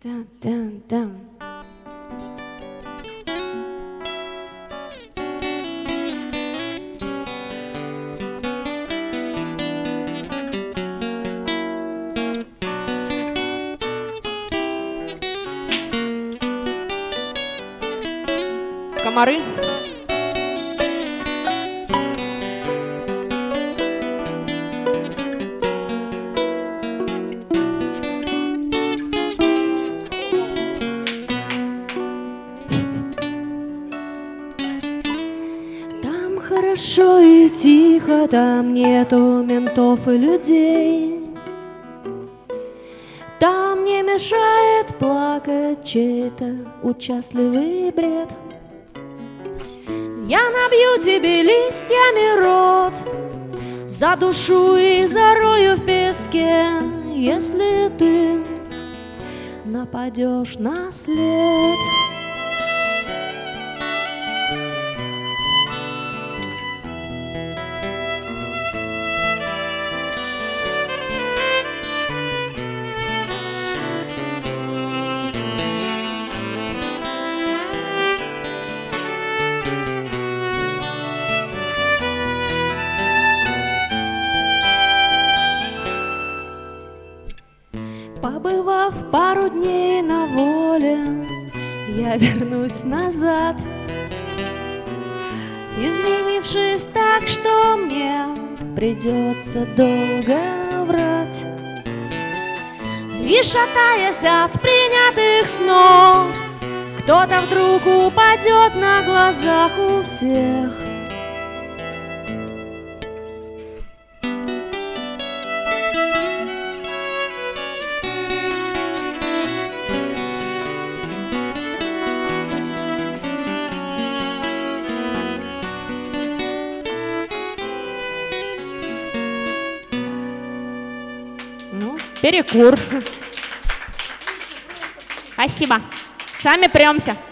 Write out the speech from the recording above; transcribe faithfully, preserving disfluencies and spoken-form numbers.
Dun, dun, dun. Комары. Там хорошо и тихо, там нету ментов и людей. Там не мешает плакать чей-то участливый бред. Я набью тебе листьями рот, задушу и зарою в песке, если ты нападешь на след. Побывав пару дней на воле, я вернусь назад, изменившись так, что мне придется долго врать. И шатаясь от принятых снов, кто-то вдруг упадет на глазах у всех. Ну, перекур. Спасибо. Сами премся.